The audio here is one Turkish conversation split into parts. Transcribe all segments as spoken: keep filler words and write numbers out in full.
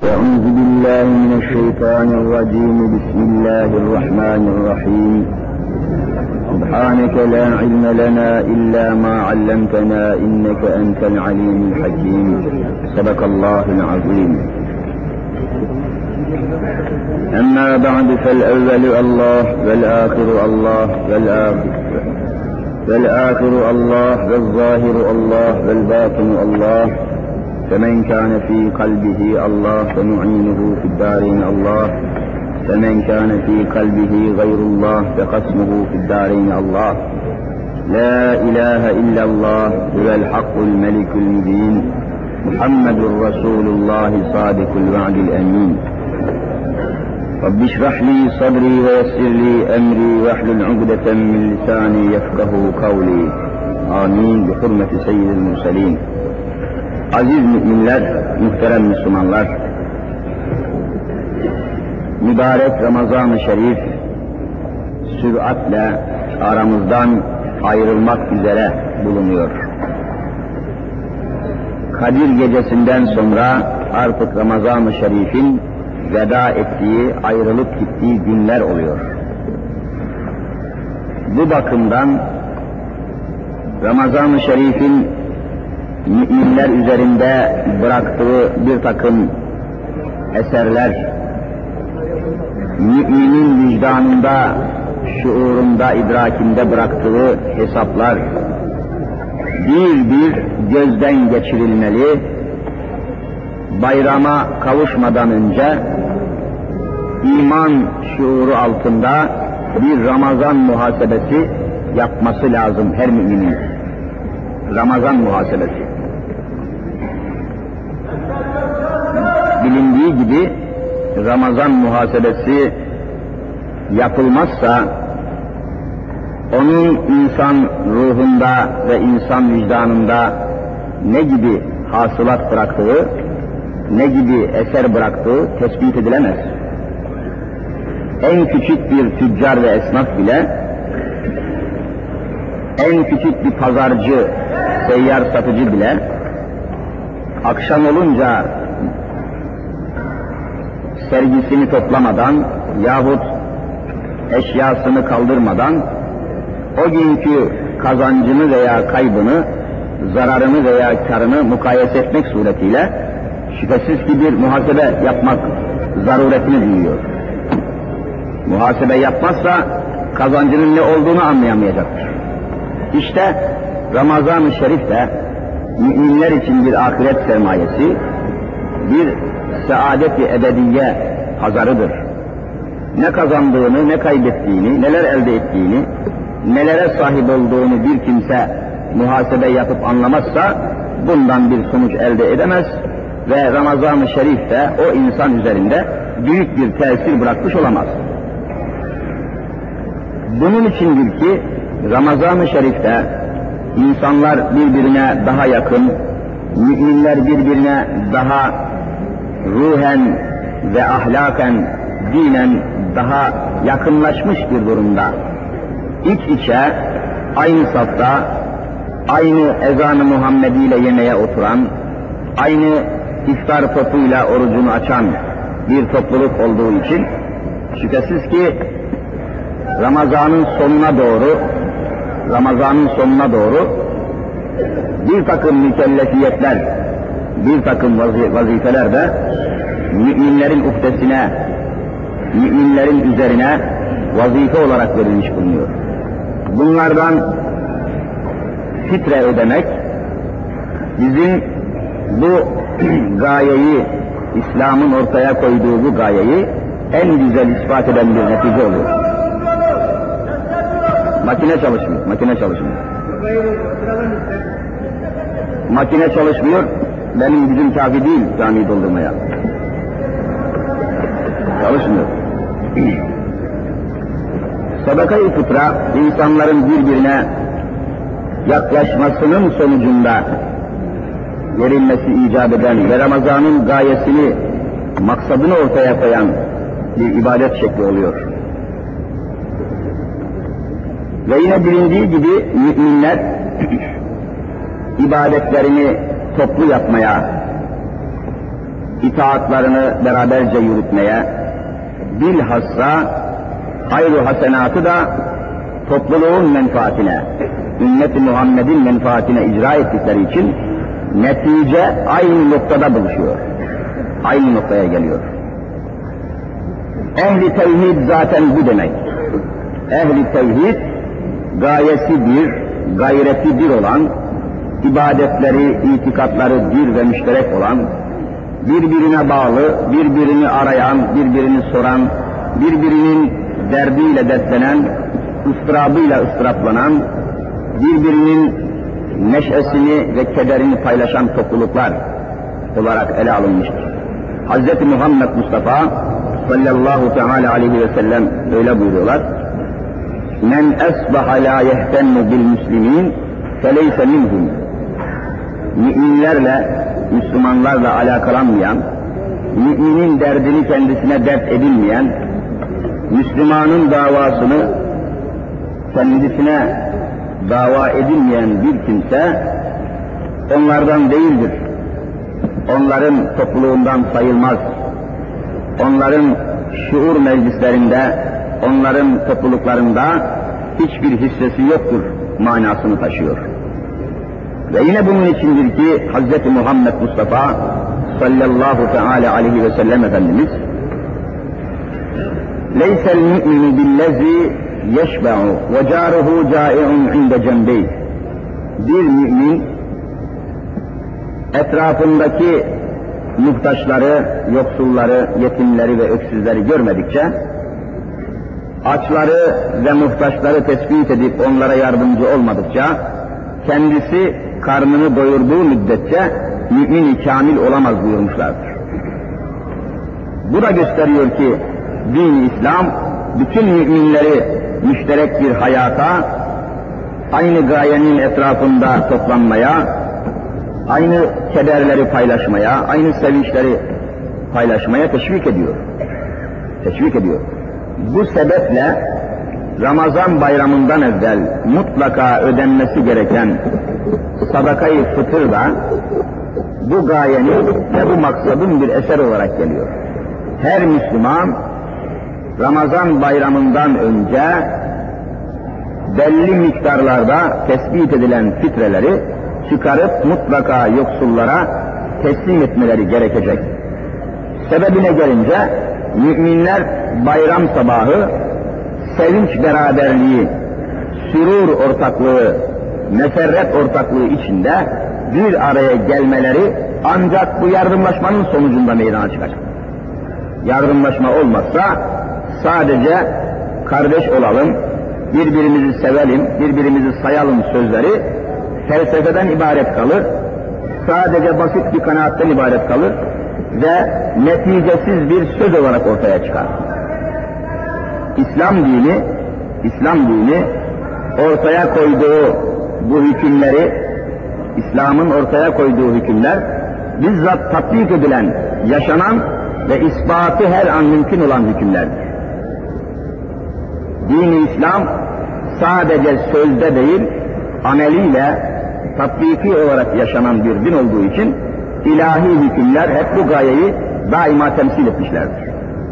أعوذ بالله من الشيطان الرجيم. بسم الله الرحمن الرحيم. سبحانك لا علم لنا إلا ما علمتنا إنك أنت العليم الحكيم. صدق الله العظيم. أما بعد فالأول الله والآخر الله والآخر والآخر الله والظاهر الله والباطن الله. فمن كان في قلبه الله فمعينه في الدارين الله. فمن كان في قلبه غير الله فقسمه في الدارين الله. لا إله إلا الله هو الحق الملك المبين. محمد رسول الله صادق الوعد الأمين. رب اشرح لي صدري ويسر لي أمري واحلل عقدة من لساني يفقه قولي. آمين بحرمة سيد المرسلين. Aziz müminler, muhterem Müslümanlar, mübarek Ramazan-ı Şerif süratle aramızdan ayrılmak üzere bulunuyor. Kadir gecesinden sonra artık Ramazan-ı Şerif'in veda ettiği, ayrılıp gittiği günler oluyor. Bu bakımdan Ramazan-ı Şerif'in müminler üzerinde bıraktığı bir takım eserler, müminin vicdanında, şuurunda, idrakinde bıraktığı hesaplar bir bir gözden geçirilmeli. Bayrama kavuşmadan önce iman şuuru altında bir Ramazan muhasebesi yapması lazım her müminin. Ramazan muhasebesi. Bilindiği gibi Ramazan muhasebesi yapılmazsa onun insan ruhunda ve insan vicdanında ne gibi hasılat bıraktığı, ne gibi eser bıraktığı tespit edilemez. En küçük bir tüccar ve esnaf bile, en küçük bir pazarcı, seyyar satıcı bile akşam olunca sergisini toplamadan yahut eşyasını kaldırmadan o günkü kazancını veya kaybını, zararını veya karını mukayese etmek suretiyle şüphesiz ki bir muhasebe yapmak zaruretini duyuyor. Muhasebe yapmazsa kazancının ne olduğunu anlayamayacaktır. İşte Ramazan-ı Şerif de müminler için bir ahiret sermayesi, bir saadet-i ebediye pazarıdır. Ne kazandığını, ne kaybettiğini, neler elde ettiğini, nelere sahip olduğunu bir kimse muhasebe yapıp anlamazsa bundan bir sonuç elde edemez ve Ramazan-ı Şerif de o insan üzerinde büyük bir tesir bırakmış olamaz. Bunun içindir ki Ramazan-ı Şerif'te insanlar birbirine daha yakın, müminler birbirine daha ruhen ve ahlaken, dinen daha yakınlaşmış bir durumda. İç içe, aynı safta, aynı ezan-ı Muhammedi ile yemeğe oturan, aynı iftar topuyla orucunu açan bir topluluk olduğu için şüphesiz ki Ramazan'ın sonuna doğru, Ramazan'ın sonuna doğru bir takım mükellefiyetler, bir takım vazifeler de müminlerin uhdesine, müminlerin üzerine vazife olarak verilmiş bulunuyor. Bunlardan fitre ödemek, bizim bu gayeyi, İslam'ın ortaya koyduğu bu gayeyi en güzel ispat eden bir netice oluyor. Makine çalışmıyor, makine çalışmıyor. Makine çalışmıyor, benim gücüm kafi değil camiyi doldurmaya. Çalışmıyor. Sadaka-i fıtra, insanların birbirine yaklaşmasının sonucunda verilmesi icap eden ve Ramazan'ın gayesini, maksadını ortaya koyan bir ibadet şekli oluyor. Ve yine bilindiği gibi müminler ibadetlerini toplu yapmaya, itaatlarını beraberce yürütmeye, bilhassa hayru hasenatı da topluluğun menfaatine, ümmet-i Muhammed'in menfaatine icra ettikleri için netice aynı noktada buluşuyor. Aynı noktaya geliyor. Ehli tevhid zaten bu demek. Ehli tevhid gayesi bir, gayreti bir olan, ibadetleri, itikatları bir ve müşterek olan, birbirine bağlı, birbirini arayan, birbirini soran, birbirinin derdiyle dertlenen, ıstırabıyla ıstıraplanan, birbirinin neşesini ve kederini paylaşan topluluklar olarak ele alınmıştır. Hz. Muhammed Mustafa sallallahu teala aleyhi ve sellem öyle buyuruyorlar. Men esbaha la yehtemmu bil muslimin feleyse minhum. Müminlerle, Müslümanlarla alakalanmayan, müminin derdini kendisine dert edinmeyen, Müslümanın davasını kendisine dava edilmeyen bir kimse onlardan değildir. Onların topluluğundan sayılmaz. Onların şuur meclislerinde, onların topluluklarında hiçbir hissesi yoktur manasını taşıyor. Ve yine bunun içindir ki Hz. Muhammed Mustafa sallallahu teala aleyhi ve sellem Efendimiz leysel mü'minu billezi yeşbe'u ve caruhu cai'un inde cembeyh. Bir mümin etrafındaki muhtaçları, yoksulları, yetimleri ve öksüzleri görmedikçe, açları ve muhtaçları tespit edip onlara yardımcı olmadıkça, kendisi karnını doyurduğu müddetçe mümin-i kamil olamaz buyurmuşlardır. Bu da gösteriyor ki din-i İslam bütün müminleri müşterek bir hayata, aynı gayenin etrafında toplanmaya, aynı kederleri paylaşmaya, aynı sevinçleri paylaşmaya teşvik ediyor. Teşvik ediyor. Bu sebeple Ramazan bayramından evvel mutlaka ödenmesi gereken sadakayı fıtır da bu gayenin ve bu maksadın bir eser olarak geliyor. Her Müslüman Ramazan bayramından önce belli miktarlarda tespit edilen fitreleri çıkarıp mutlaka yoksullara teslim etmeleri gerekecek. Sebebine gelince müminler bayram sabahı sevinç beraberliği, sürur ortaklığı, meserret ortaklığı içinde bir araya gelmeleri ancak bu yardımlaşmanın sonucunda meydana çıkacak. Yardımlaşma olmazsa sadece kardeş olalım, birbirimizi sevelim, birbirimizi sayalım sözleri felsefeden ibaret kalır, sadece basit bir kanaatten ibaret kalır ve neticesiz bir söz olarak ortaya çıkar. İslam dini, İslam dini ortaya koyduğu bu hükümleri, İslam'ın ortaya koyduğu hükümler bizzat tatbik edilen, yaşanan ve ispatı her an mümkün olan hükümlerdir. Din-i İslam sadece sözde değil, ameliyle tatbiki olarak yaşanan bir din olduğu için ilahi hükümler hep bu gayeyi daima temsil etmişlerdir.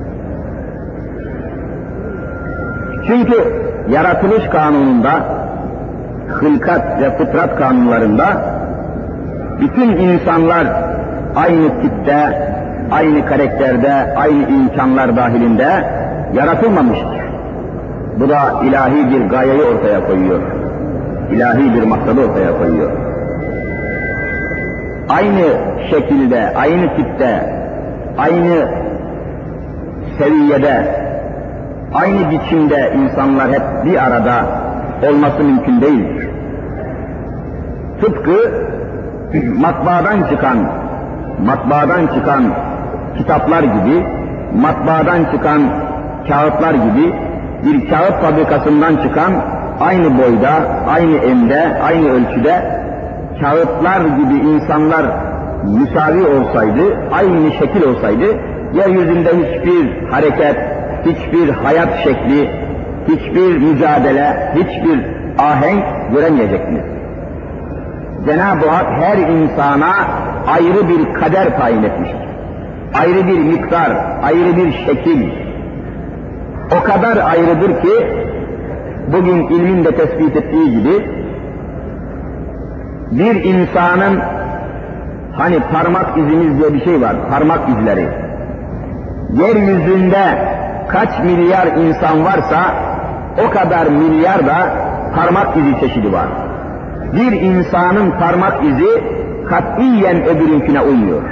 Çünkü yaratılış kanununda, hılkat ve fıtrat kanunlarında bütün insanlar aynı tipte, aynı karakterde, aynı imkanlar dahilinde yaratılmamıştır. Bu da ilahi bir gayeyi ortaya koyuyor. İlahi bir maksadı ortaya koyuyor. Aynı şekilde, aynı tipte, aynı seviyede, aynı biçimde insanlar hep bir arada olması mümkün değildir. Tıpkı matbaadan çıkan, matbaadan çıkan kitaplar gibi, matbaadan çıkan kağıtlar gibi, bir kağıt fabrikasından çıkan aynı boyda, aynı ende, aynı ölçüde kağıtlar gibi insanlar müsavi olsaydı, aynı şekil olsaydı, yeryüzünde hiçbir hareket, hiçbir hayat şekli, hiçbir mücadele, hiçbir ahenk göremeyeceksiniz. Cenab-ı Hak her insana ayrı bir kader tayin etmiştir. ayrı bir miktar, ayrı bir şekil, o kadar ayrıdır ki, bugün ilmin de tespit ettiği gibi, bir insanın, hani parmak izimiz diye bir şey var, parmak izleri. Yeryüzünde kaç milyar insan varsa, o kadar milyar da parmak izi çeşidi var. Bir insanın parmak izi katiyen öbürünküne uymuyor.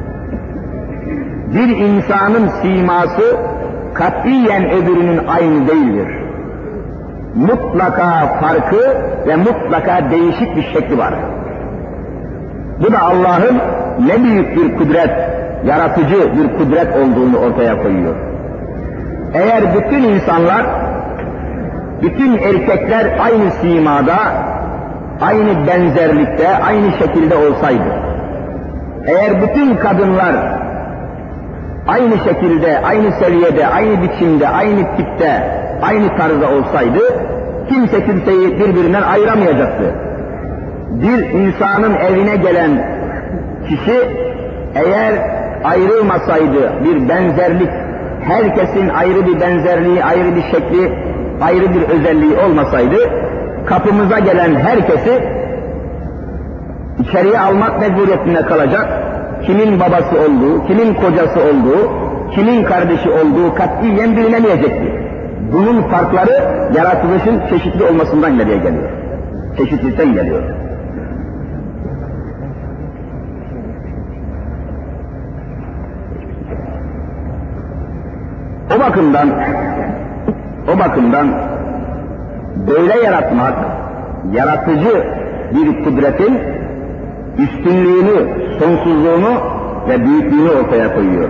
Bir insanın siması katiyen öbürünün aynı değildir. Mutlaka farkı ve mutlaka değişik bir şekli var. Bu da Allah'ın ne büyük bir kudret, yaratıcı bir kudret olduğunu ortaya koyuyor. Eğer bütün insanlar, bütün erkekler aynı simada, aynı benzerlikte, aynı şekilde olsaydı, eğer bütün kadınlar aynı şekilde, aynı seviyede, aynı biçimde, aynı tipte, aynı tarzda olsaydı, kimse kimseyi birbirinden ayıramayacaktı. Bir insanın evine gelen kişi, eğer ayrılmasaydı, bir benzerlik, herkesin ayrı bir benzerliği, ayrı bir şekli, ayrı bir özelliği olmasaydı, kapımıza gelen herkesi içeriye almak mecburiyetinde kalacak, kimin babası olduğu, kimin kocası olduğu, kimin kardeşi olduğu katiyen bilinemeyecekti. Bunun farkları yaratılışın çeşitli olmasından nereye geliyor? Çeşitlilikten geliyor. O bakımdan, o bakımdan böyle yaratmak, yaratıcı bir kudretin üstünlüğünü, sonsuzluğunu ve büyüklüğünü ortaya koyuyor.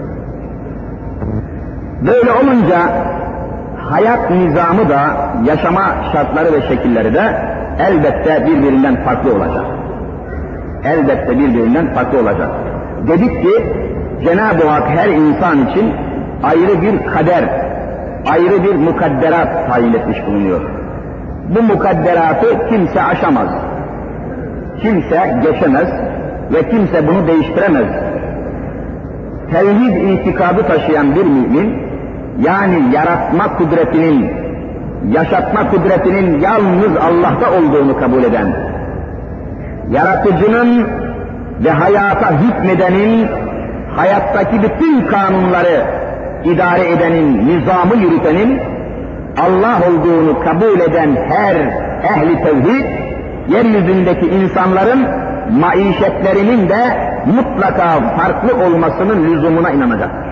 Böyle olunca hayat nizamı da, yaşama şartları ve şekilleri de elbette birbirinden farklı olacak. Elbette birbirinden farklı olacak. Dedik ki Cenab-ı Hak her insan için ayrı bir kader, ayrı bir mukadderat tayin etmiş bulunuyor. Bu mukadderatı kimse aşamaz, kimse geçemez ve kimse bunu değiştiremez. Tevhid itikadı taşıyan bir mümin, yani yaratma kudretinin, yaşatma kudretinin yalnız Allah'ta olduğunu kabul eden, yaratıcının ve hayata hükmedenin, hayattaki bütün kanunları idare edenin, nizamı yürütenin Allah olduğunu kabul eden her ehli tevhid, yeryüzündeki insanların maişetlerinin de mutlaka farklı olmasının lüzumuna inanacaktır.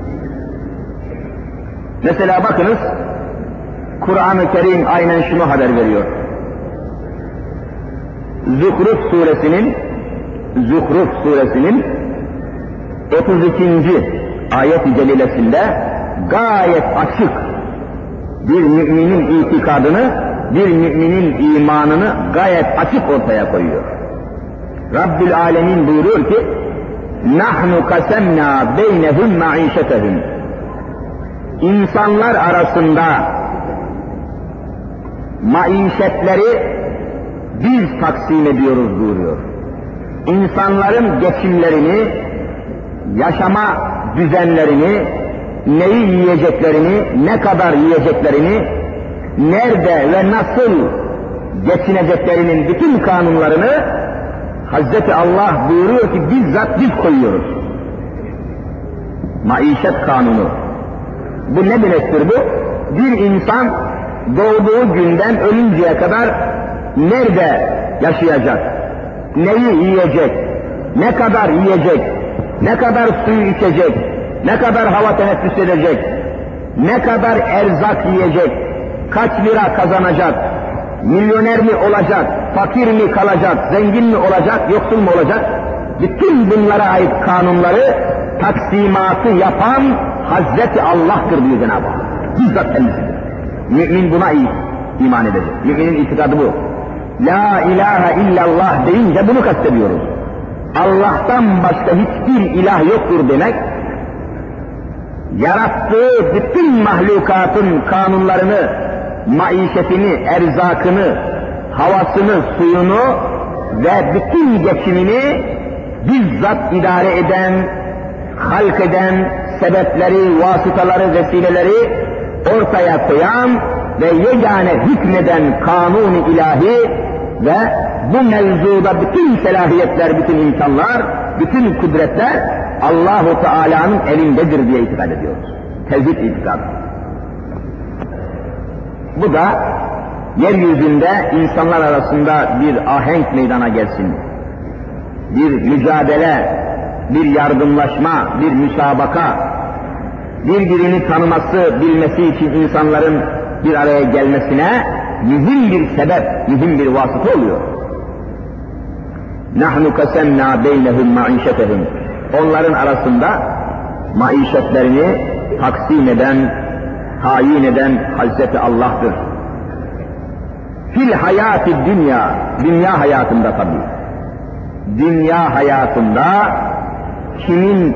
Mesela bakınız, Kur'an-ı Kerim aynen şunu haber veriyor. Zuhruf suresinin Zuhruf suresinin otuz ikinci ayet-i celilesinde gayet açık bir müminin itikadını, bir müminin imanını gayet açık ortaya koyuyor. Rabbül Alemin buyuruyor ki: "Nahnu kasemna beynehum maişetehum." İnsanlar arasında maişetleri biz taksim ediyoruz buyuruyor. İnsanların geçimlerini, yaşama düzenlerini, neyi yiyeceklerini, ne kadar yiyeceklerini, nerede ve nasıl geçineceklerinin bütün kanunlarını Hazreti Allah buyuruyor ki bizzat biz koyuyoruz. Maişet kanunu. Bu ne demektir bu? Bir insan doğduğu günden ölünceye kadar nerede yaşayacak, neyi yiyecek, ne kadar yiyecek, ne kadar suyu içecek, ne kadar hava teneffüs edecek, ne kadar erzak yiyecek, kaç lira kazanacak, milyoner mi olacak, fakir mi kalacak, zengin mi olacak, yoksul mu olacak? Bütün bunlara ait kanunları, taksimatı yapan Hazreti Allah'tır diyor Cenab-ı Hak. Bizzat kendisidir. Mümin buna iyi iman edecek. Müminin itikadı bu. La ilahe illallah deyince bunu kastediyoruz. Allah'tan başka hiçbir ilah yoktur demek, yarattığı bütün mahlukatın kanunlarını, maişetini, erzakını, havasını, suyunu ve bütün geçimini bizzat idare eden, halk eden sebepleri, vasıtaları, vesileleri ortaya koyan ve yegane hükmeden kanun-u ilahi ve bu mevzuda bütün selahiyetler, bütün imkanlar, bütün kudretler Allah-u Teala'nın elindedir diye itikad ediyoruz. Tevhid itikadı. Bu da yeryüzünde insanlar arasında bir ahenk meydana gelsin. Bir mücadele, bir yardımlaşma, bir müsabaka, birbirini tanıması, bilmesi için insanların bir araya gelmesine mühim bir sebep, mühim bir vasıta oluyor. نَحْنُ قَسَمْنَا بَيْنَهُمْ مَعِيشَتَهُمْ Onların arasında maişetlerini taksim eden, tayin eden Hazreti Allah'tır. Fil hayati dünya, dünya hayatında tabii. Dünya hayatında kimin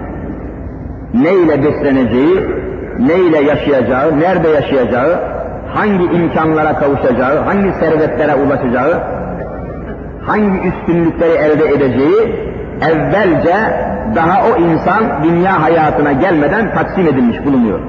neyle besleneceği, neyle yaşayacağı, nerede yaşayacağı, hangi imkanlara kavuşacağı, hangi servetlere ulaşacağı, hangi üstünlükleri elde edeceği evvelce daha o insan dünya hayatına gelmeden taksim edilmiş bulunuyor.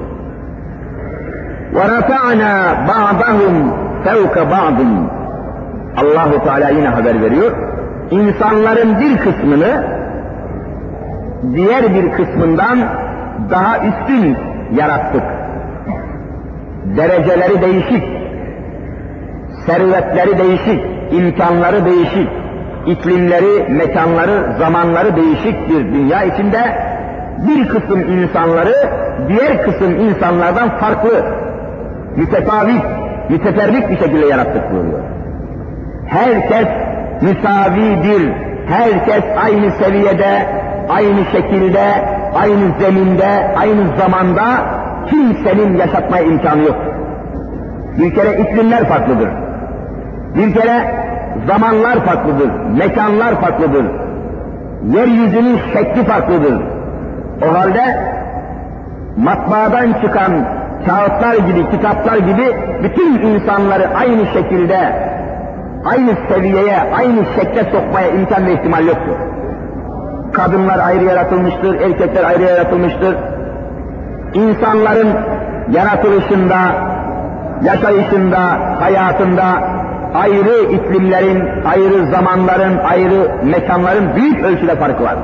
وَرَفَعْنَا بَعْضَهُمْ فَوْكَ بَعْضٍ Allah-u Teala yine haber veriyor. İnsanların bir kısmını diğer bir kısmından daha üstün yarattık. Dereceleri değişik, servetleri değişik, imkanları değişik, iklimleri, mekanları, zamanları değişik bir dünya içinde bir kısım insanları diğer kısım insanlardan farklı, mütefavit, müteferrik bir şekilde yarattık buyuruyor. Herkes müsavidir, herkes aynı seviyede, aynı şekilde, aynı zeminde, aynı zamanda kimsenin yaşatmaya imkanı yok. Bir kere iklimler farklıdır. Bir kere zamanlar farklıdır, mekanlar farklıdır. Yeryüzünün şekli farklıdır. O halde matbaadan çıkan kağıtlar gibi, kitaplar gibi bütün insanları aynı şekilde, aynı seviyeye, aynı şekle sokmaya imkan ve ihtimal yoktur. Kadınlar ayrı yaratılmıştır, erkekler ayrı yaratılmıştır. İnsanların yaratılışında, yaşayışında, hayatında ayrı iklimlerin, ayrı zamanların, ayrı mekanların büyük ölçüde farkı var.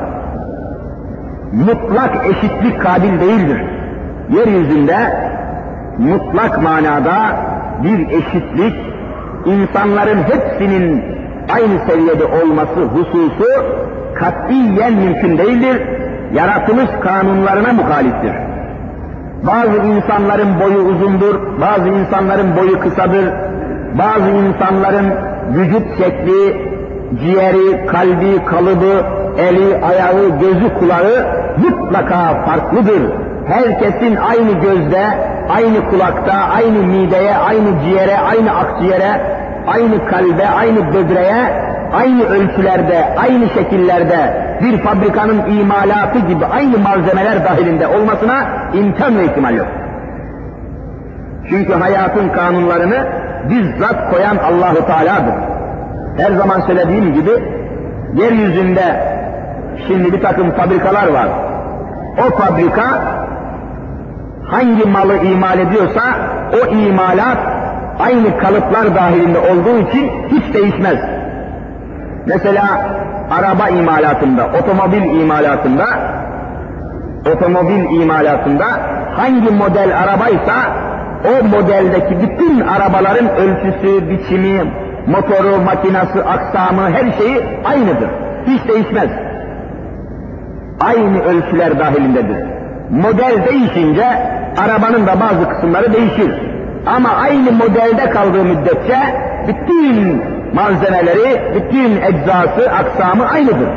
Mutlak eşitlik kabil değildir. Yeryüzünde mutlak manada bir eşitlik, insanların hepsinin aynı seviyede olması hususu katiyen mümkün değildir. Yaratılış kanunlarına muhaliftir. Bazı insanların boyu uzundur, bazı insanların boyu kısadır, bazı insanların vücut şekli, ciğeri, kalbi, kalıbı, eli, ayağı, gözü, kulağı mutlaka farklıdır. Herkesin aynı gözde, aynı kulakta, aynı mideye, aynı ciğere, aynı akciğere, aynı kalbe, aynı böbreğe, aynı ölçülerde, aynı şekillerde bir fabrikanın imalatı gibi aynı malzemeler dahilinde olmasına imkan ve ihtimal yok. Çünkü hayatın kanunlarını bizzat koyan Allah-u Teala'dır. Her zaman söylediğim gibi yeryüzünde şimdi bir takım fabrikalar var. O fabrika hangi malı imal ediyorsa o imalat aynı kalıplar dahilinde olduğu için hiç değişmez. Mesela araba imalatında, otomobil imalatında, otomobil imalatında hangi model arabaysa o modeldeki bütün arabaların ölçüsü, biçimi, motoru, makinası, aksamı, her şeyi aynıdır. Hiç değişmez. Aynı ölçüler dahilindedir. Model değişince arabanın da bazı kısımları değişir. Ama aynı modelde kaldığı müddetçe bütün malzemeleri, bütün eczası, aksamı aynıdır.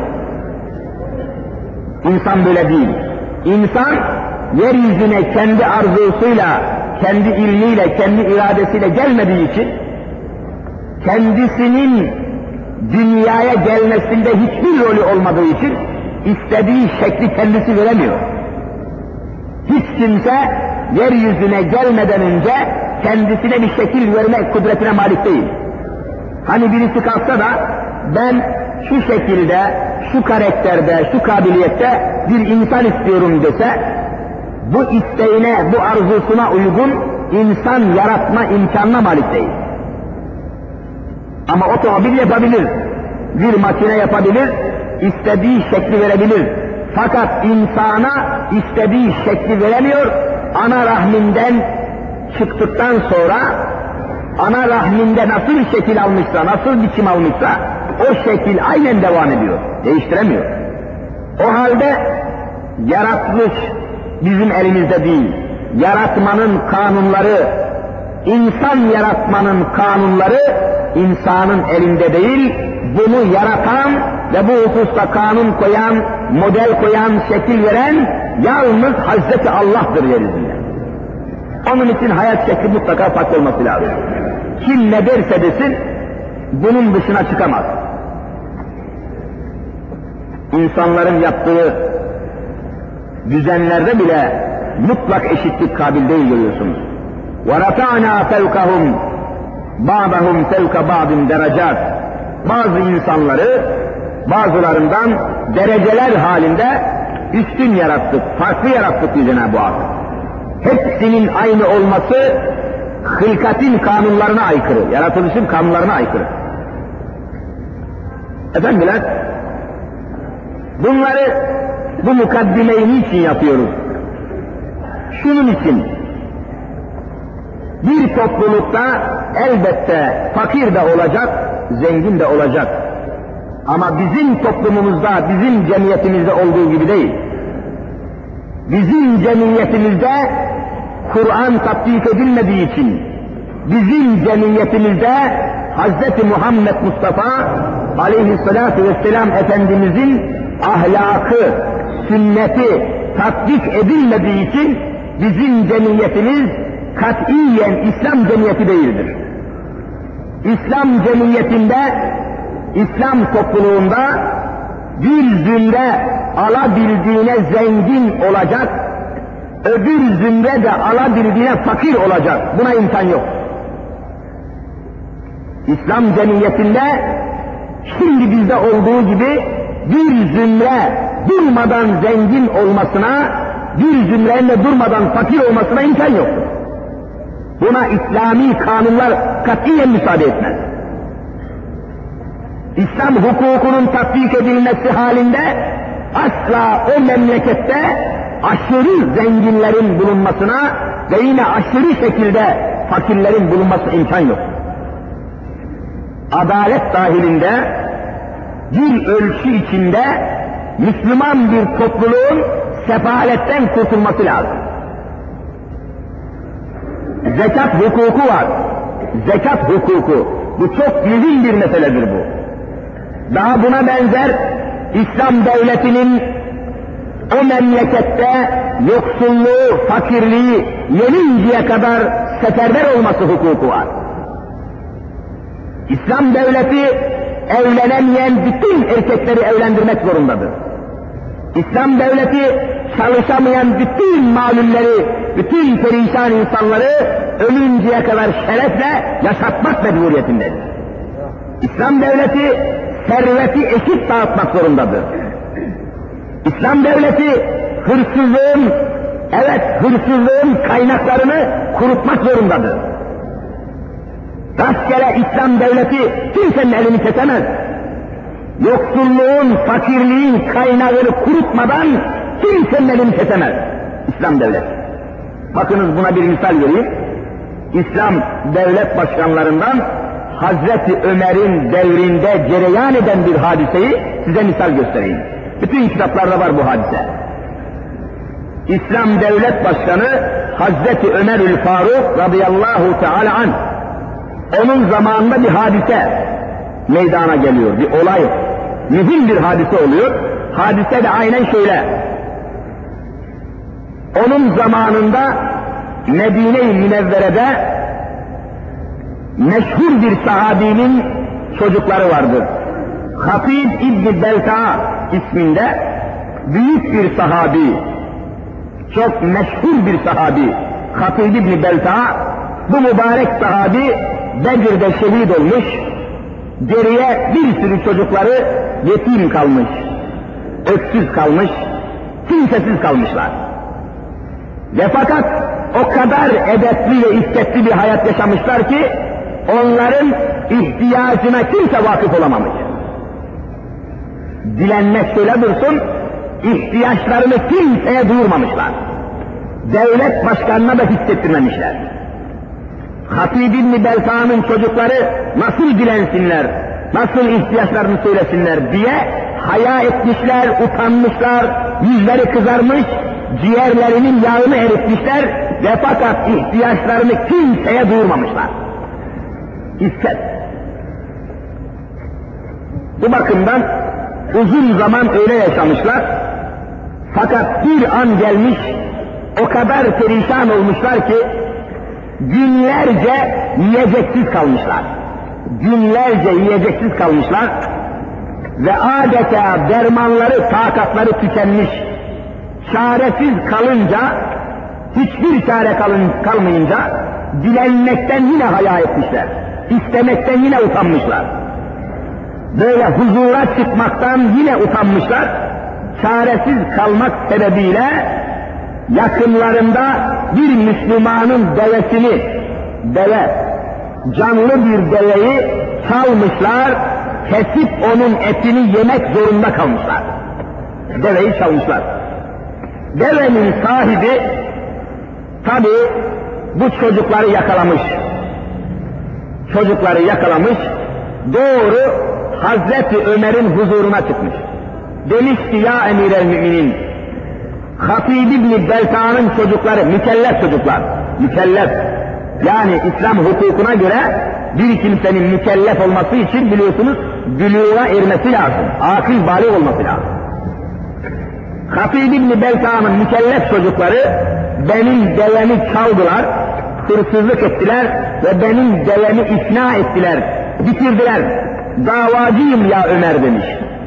İnsan böyle değil. İnsan yeryüzüne kendi arzusuyla, kendi ilmiyle, kendi iradesiyle gelmediği için kendisinin dünyaya gelmesinde hiçbir rolü olmadığı için istediği şekli kendisi veremiyor. Hiç kimse yeryüzüne gelmeden önce kendisine bir şekil verme kudretine malik değil. Hani birisi kalksa da ben şu şekilde, şu karakterde, şu kabiliyette bir insan istiyorum dese, bu isteğine, bu arzusuna uygun insan yaratma imkanına malik değil. Ama otomobil yapabilir, bir makine yapabilir, istediği şekli verebilir. Fakat insana istediği şekli veremiyor, ana rahminden çıktıktan sonra, ana rahminde nasıl bir şekil almışsa, nasıl biçim almışsa, o şekil aynen devam ediyor, değiştiremiyor. O halde yaratılış bizim elimizde değil, yaratmanın kanunları, insan yaratmanın kanunları insanın elinde değil, bunu yaratan ve bu hususta kanun koyan, model koyan, şekil veren yalnız Hazreti Allah'tır yeryüzünde. Onun için hayat şekli mutlaka farklı olması lazım. Kim ne derse desin, bunun dışına çıkamaz. İnsanların yaptığı düzenlerde bile mutlak eşitlik kabil değil görüyorsunuz. وَرَفَعْنَا فَوْكَهُمْ بَعْضَهُمْ فَوْكَ بَعْضٍ derecat. Bazı insanları bazılarından dereceler halinde üstün yarattık, farklı yarattık diyor Cenab-ı Hak. Hepsinin aynı olması hılkatin kanunlarına aykırı, yaratılışın kanunlarına aykırı. Efendiler, bunları, bu mukaddimeyi niçin yapıyoruz? Şunun için, bir toplulukta elbette fakir de olacak, zengin de olacak. Ama bizim toplumumuzda, bizim cemiyetimizde olduğu gibi değil. Bizim cemiyetimizde Kur'an tatbik edilmediği için, bizim cemiyetimizde Hz. Muhammed Mustafa aleyhissalatu vesselam Efendimizin ahlakı, sünneti tatbik edilmediği için bizim cemiyetimiz katiyen İslam cemiyeti değildir. İslam cemiyetinde, İslam topluluğunda bir zümre alabildiğine zengin olacak, öbür zümre de alabildiğine fakir olacak. Buna imkan yok. İslam cemiyetinde şimdi bizde olduğu gibi bir zümre durmadan zengin olmasına, bir zümrenin de durmadan fakir olmasına imkan yoktur. Buna İslami kanunlar katiyen müsaade etmez. İslam hukukunun tatbik edilmesi halinde asla o memlekette aşırı zenginlerin bulunmasına ve yine aşırı şekilde fakirlerin bulunmasına imkan yok. Adalet dahilinde bir ölçü içinde Müslüman bir topluluğun sefaletten kurtulması lazım. Zekat hukuku var. Zekat hukuku. Bu çok mühim bir meseledir bu. Daha buna benzer İslam devletinin o memlekette yoksulluğu, fakirliği yeninceye kadar seferber olması hukuku var. İslam devleti evlenemeyen bütün erkekleri evlendirmek zorundadır. İslam devleti çalışamayan bütün malulleri, bütün perişan insanları ölünceye kadar şerefle yaşatmak mecburiyetindedir. İslam devleti serveti eşit dağıtmak zorundadır. İslam devleti hırsızlığın, evet hırsızlığın kaynaklarını kurutmak zorundadır. Rastgele İslam devleti kimsenin elini kesemez. Yoksulluğun, fakirliğin kaynağını kurutmadan kimsenin elini kesemez İslam devleti. Bakınız buna bir misal vereyim. İslam devlet başkanlarından Hazreti Ömer'in devrinde cereyan eden bir hadiseyi size misal göstereyim. Bütün kitaplarda var bu hadise. İslam devlet başkanı Hazreti Ömerül Faruk radıyallahu teala anh. Onun zamanında bir hadise meydana geliyor, bir olay, mühim bir hadise oluyor. Hadise de aynen şöyle. Onun zamanında Medine-i Münevvere'de meşhur bir sahabinin çocukları vardır. Hatib İbn Belta isminde büyük bir sahabi, çok meşhur bir sahabi, Hatib İbn Belta, bu mübarek sahabi Bedir'de şehit olmuş, geriye bir sürü çocukları yetim kalmış. öksüz kalmış, kimsesiz kalmışlar. Ve fakat o kadar edepli ve iffetli bir hayat yaşamışlar ki onların ihtiyacına kimse vakıf olamamış. Dilenmek şöyle dursun, ihtiyaçlarını kimseye duyurmamışlar. Devlet başkanına da hissettirmemişler. Hatib İbn Belta'nın çocukları nasıl dilensinler, nasıl ihtiyaçlarını söylesinler diye haya etmişler, utanmışlar, yüzleri kızarmış, ciğerlerinin yağını eritmişler ve fakat ihtiyaçlarını kimseye duyurmamışlar. İffet. Bu bakımdan uzun zaman öyle yaşamışlar, fakat bir an gelmiş, o kadar perişan olmuşlar ki günlerce yiyeceksiz kalmışlar. Günlerce yiyeceksiz kalmışlar ve adeta dermanları, takatları tükenmiş, çaresiz kalınca, hiçbir çare kalın, kalmayınca dilenmekten yine haya etmişler. İstemekten yine utanmışlar. Böyle huzura çıkmaktan yine utanmışlar. Çaresiz kalmak sebebiyle yakınlarında bir Müslümanın devesini, deve, canlı bir deveyi çalmışlar, kesip onun etini yemek zorunda kalmışlar. Deveyi çalmışlar. Devenin sahibi tabi bu çocukları yakalamış. Çocukları yakalamış, doğru Hazreti Ömer'in huzuruna çıkmış. Demiş ki ya emir-el müminin, Hatib İbn Belta'nın çocukları, mükellef çocuklar, mükellef. Yani İslam hukukuna göre bir kimsenin mükellef olması için biliyorsunuz bülûğa ermesi lazım, akıl bâlig olması lazım. Hatib İbn Belta'nın mükellef çocukları benim devemi çaldılar, hırsızlık ettiler ve benim devemi ikna ettiler, bitirdiler. Davacıyım ya Ömer demiş.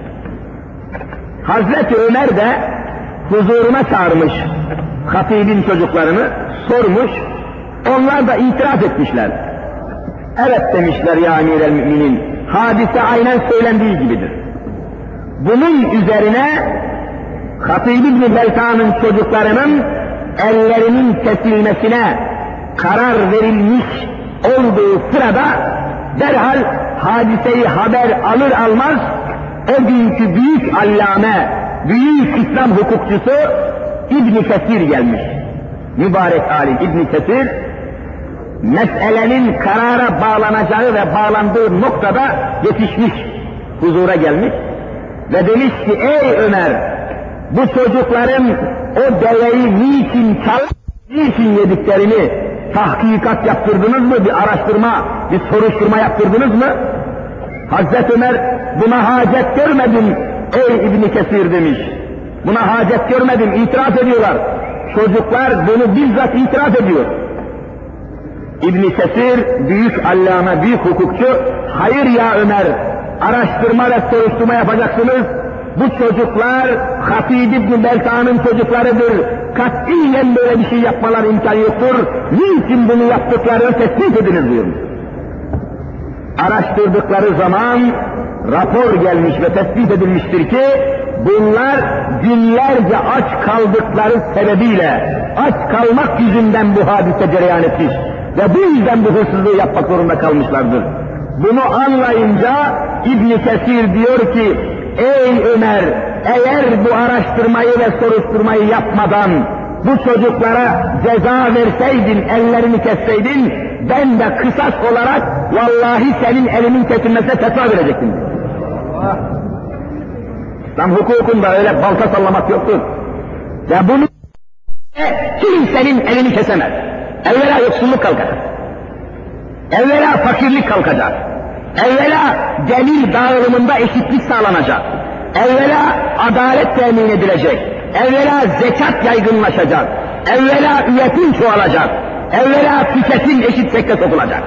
Hazreti Ömer de huzuruna çağırmış Hatib'in çocuklarını, sormuş, onlar da itiraf etmişler. Evet demişler ya emir-el müminin, hadise aynen söylendiği gibidir. Bunun üzerine Hatib İbn Belta'nın çocuklarının ellerinin kesilmesine karar verilmiş olduğu sırada derhal hadiseyi haber alır almaz o günkü büyük allame, büyük İslam hukukçusu İbn Kesir gelmiş. Mübarek alim İbn Kesir, meselenin karara bağlanacağı ve bağlandığı noktada yetişmiş, huzura gelmiş ve demiş ki ey Ömer, bu çocukların o deveyi niçin çal, niçin yediklerini tahkikat yaptırdınız mı, bir araştırma, bir soruşturma yaptırdınız mı? Hazreti Ömer buna hacet görmedim ey İbn Kesir demiş. Buna hacet görmedim, itiraf ediyorlar. Çocuklar bunu bizzat itiraf ediyor. İbn Kesir büyük allame, büyük hukukçu, hayır ya Ömer, araştırma ve soruşturma yapacaksınız. Bu çocuklar Hatib İbn Belta'nın çocuklarıdır. Katiyen böyle bir şey yapmaları imkan yoktur. Niçin bunu yaptıklarını tespit ediniz buyurmuş. Araştırdıkları zaman rapor gelmiş ve tespit edilmiştir ki bunlar günlerce aç kaldıkları sebebiyle, aç kalmak yüzünden bu hadise cereyan etmiş ve bu yüzden bu hırsızlığı yapmak zorunda kalmışlardır. Bunu anlayınca İbn Kesir diyor ki ey Ömer, eğer bu araştırmayı ve soruşturmayı yapmadan bu çocuklara ceza verseydin, ellerini kesseydin, ben de kısas olarak vallahi senin elinin kesilmesine fetva verecektim. İslam hukukunda öyle balta sallamak yoktur. Ve bunu kimsenin elini kesemez. Evvela yoksulluk kalkacak. Evvela fakirlik kalkacak. Evvela gelir dağılımında eşitlik sağlanacak. Evvela adalet temin edilecek. Evvela zekat yaygınlaşacak. Evvela üretim çoğalacak. Evvela tüketim eşit sekte sokulacak.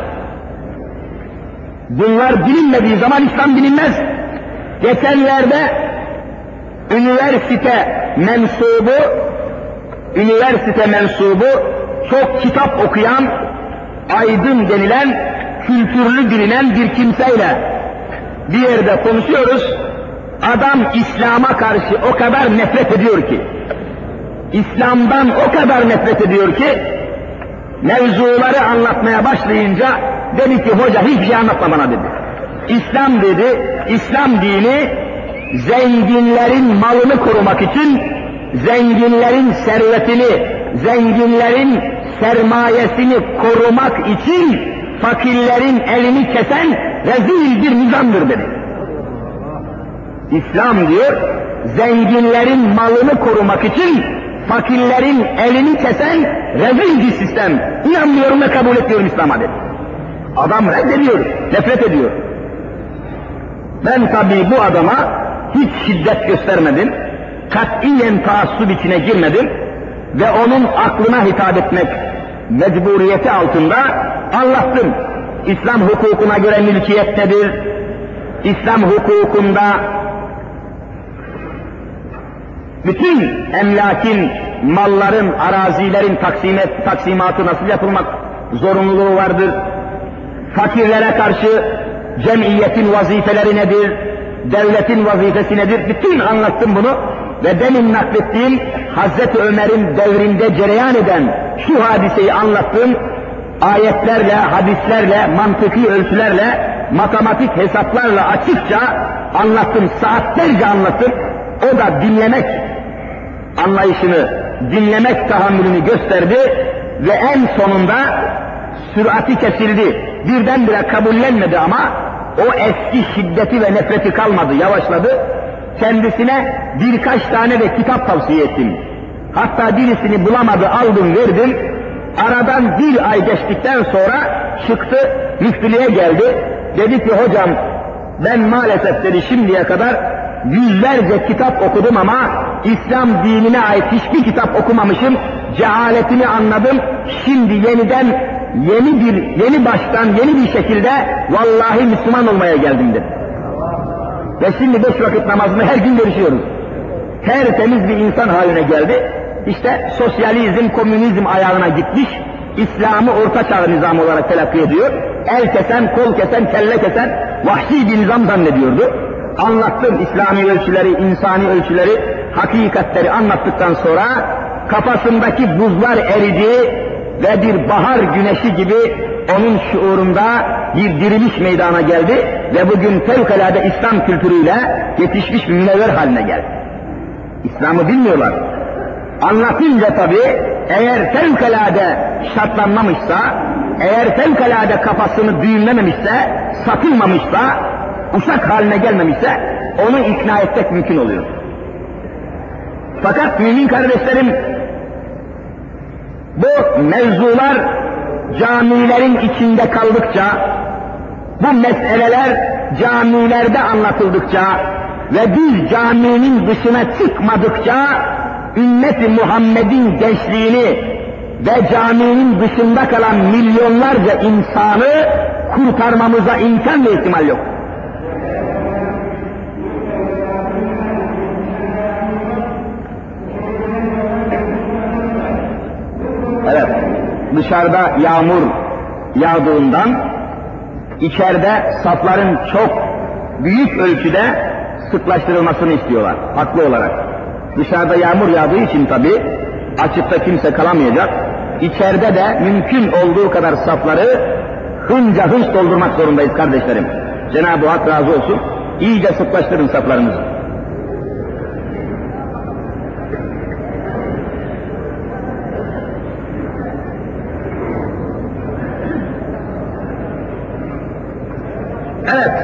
Bunlar bilinmediği zaman İslam bilinmez. Geçenlerde üniversite mensubu, üniversite mensubu çok kitap okuyan, aydın denilen, kültürlü bilinen bir kimseyle bir yerde konuşuyoruz. Adam İslam'a karşı o kadar nefret ediyor ki, İslam'dan o kadar nefret ediyor ki, mevzuları anlatmaya başlayınca dedi ki hoca hiçbir şey anlatma bana dedi. İslam dedi, İslam dini zenginlerin malını korumak için, zenginlerin servetini, zenginlerin sermayesini korumak için fakirlerin elini kesen rezil bir nizamdır dedi. İslam diyor, zenginlerin malını korumak için fakirlerin elini kesen rezil bir sistem. İnanmıyorum ve kabul etmiyorum İslam'a dedi. Adam reddediyor, nefret ediyor. Ben tabii bu adama hiç şiddet göstermedim, katiyen taassub içine girmedim ve onun aklına hitap etmek mecburiyeti altında anlattım. İslam hukukuna göre mülkiyet nedir? İslam hukukunda bütün emlakin, malların, arazilerin taksimet, taksimatı nasıl yapılmak zorunluluğu vardır? Fakirlere karşı cemiyetin vazifeleri nedir? Devletin vazifesi nedir? Bütün anlattım bunu ve demin naklettiğim Hazreti Ömer'in devrinde cereyan eden şu hadiseyi anlattım. Ayetlerle, hadislerle, mantıki ölçülerle, matematik hesaplarla açıkça anlattım, saatlerce anlattım. O da dinlemek anlayışını, dinlemek tahammülünü gösterdi ve en sonunda sürati kesildi. Birdenbire kabullenmedi ama o eski şiddeti ve nefreti kalmadı, yavaşladı. Kendisine birkaç tane de kitap tavsiye ettim. Hatta birisini bulamadı, aldım, verdim. Aradan bir ay geçtikten sonra çıktı, müftülüğe geldi. Dedi ki hocam ben maalesef dedi şimdiye kadar yüzlerce kitap okudum ama İslam dinine ait hiçbir kitap okumamışım. Cehaletini anladım. Şimdi yeniden yeni bir, yeni baştan, yeni bir şekilde vallahi Müslüman olmaya geldim dedi. Ve şimdi beş vakit namazını her gün görüşüyoruz. Tertemiz bir insan haline geldi. İşte sosyalizm, komünizm ayağına gitmiş, İslam'ı orta çağ nizamı olarak telakki ediyor. El kesen, kol kesen, kelle kesen, vahşi bir nizam zannediyordu. Anlattım İslami ölçüleri, insani ölçüleri, hakikatleri anlattıktan sonra kafasındaki buzlar eridi ve bir bahar güneşi gibi onun şuurunda bir diriliş meydana geldi ve bugün fevkalade İslam kültürüyle yetişmiş bir münevver haline geldi. İslam'ı bilmiyorlar. Anlatınca tabii eğer fevkalade şartlanmamışsa, eğer fevkalade kafasını düğümlememişse, satılmamışsa, uşak haline gelmemişse onu ikna etmek mümkün oluyor. Fakat mümin kardeşlerim, bu mevzular camilerin içinde kaldıkça, bu meseleler camilerde anlatıldıkça ve biz caminin dışına çıkmadıkça ümmet-i Muhammed'in gençliğini ve caminin dışında kalan milyonlarca insanı kurtarmamıza imkan ve ihtimal yok. Evet, dışarıda yağmur yağdığından içeride safların çok büyük ölçüde sıklaştırılmasını istiyorlar, haklı olarak. Dışarıda yağmur yağdığı için tabi açıkta kimse kalamayacak. İçeride de mümkün olduğu kadar safları hınca hınç doldurmak zorundayız kardeşlerim. Cenab-ı Hak razı olsun. İyice sıklaştırın saflarımızı. Evet.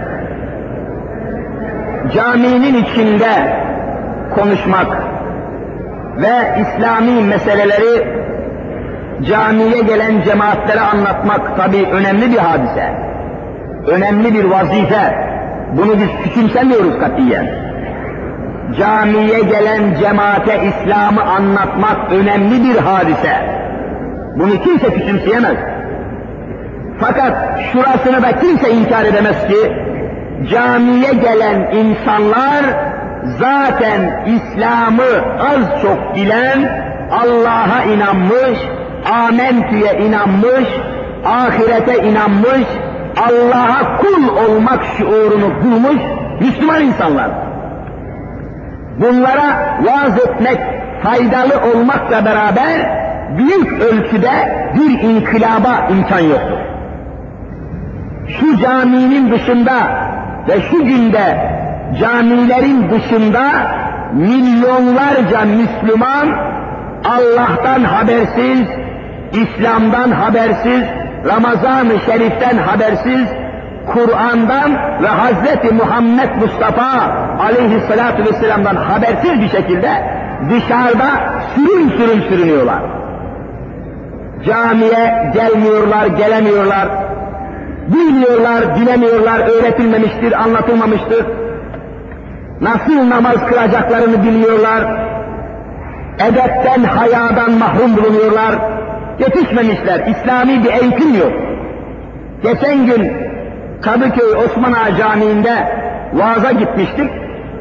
Caminin içinde konuşmak ve İslami meseleleri camiye gelen cemaatlere anlatmak tabii önemli bir hadise. Önemli bir vazife. Bunu biz küçümsemiyoruz katiyen. Camiye gelen cemaate İslam'ı anlatmak önemli bir hadise. Bunu kimse küçümseyemez. Fakat şurasını da kimse inkar edemez ki camiye gelen insanlar zaten İslam'ı az çok bilen, Allah'a inanmış, Amentü'ye inanmış, ahirete inanmış, Allah'a kul olmak şuurunu bulmuş Müslüman insanlar. Bunlara vaaz etmek faydalı olmakla beraber büyük ölçüde bir inkılaba imkan yoktur. Şu caminin dışında ve şu günde camilerin dışında milyonlarca Müslüman Allah'tan habersiz, İslam'dan habersiz, Ramazan-ı Şerif'ten habersiz, Kur'an'dan ve Hazreti Muhammed Mustafa aleyhissalatu vesselam'dan habersiz bir şekilde dışarıda sürün sürün sürünüyorlar. Camiye gelmiyorlar, gelemiyorlar, bilmiyorlar, bilemiyorlar, öğretilmemiştir, anlatılmamıştır. Nasıl namaz kılacaklarını bilmiyorlar, edepten, hayadan mahrum bulunuyorlar, yetişmemişler, İslami bir eğitim yok. Geçen gün Kadıköy Osman Ağa Camii'nde vaaza gitmiştik.